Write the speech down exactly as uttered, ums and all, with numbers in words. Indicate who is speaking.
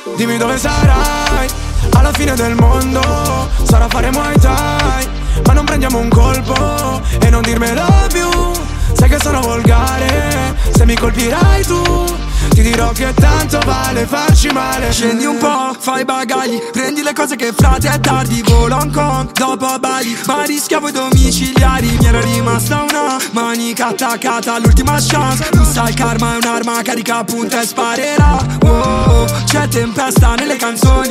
Speaker 1: Dimmi dove sarai alla fine del mondo. Sarà fare Muay Thai, ma non prendiamo un colpo. E non dirmelo più, sai che sono volgare. Se mi colpirai tu, ti dirò che tanto vale farci male.
Speaker 2: Scendi un po', fai bagagli, prendi le cose che frate è tardi. Volo a Hong Kong, dopo a Bali, ma rischiavo i domiciliari. Mi era rimasta una manica attaccata all'ultima chance. Tu sai il karma è un'arma, carica a punta e sparerà. Wow, c'è tempesta nelle canzoni.